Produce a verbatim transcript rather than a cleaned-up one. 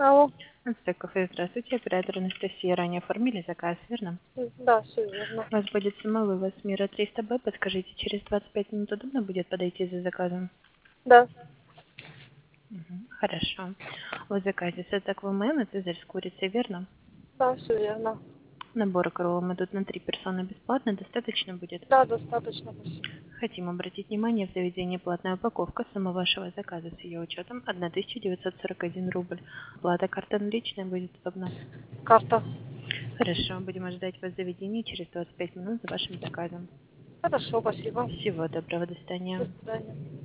Алло. Ансте кафе, здравствуйте, оператор Анастасия. Ранее оформили заказ, верно? М, Да, все верно. У вас будет самовывоз мира триста бэ. Подскажите, через двадцать пять минут удобно будет подойти за заказом? Да, Мгм, хорошо. В заказе сетак ВММ и цезарь с курицей, верно? да, все верно. Наборы к роллам идут на три персоны бесплатно, достаточно будет? Да, достаточно, спасибо. Хотим обратить внимание, в заведении платная упаковка. Сумма вашего заказа с ее учетом тысяча девятьсот сорок один рубль. Плата карта наличная будет удобно. Карта. Хорошо, будем ожидать вас в заведении через двадцать пять минут за вашим заказом. Хорошо, спасибо. Всего доброго, до До свидания. свидания.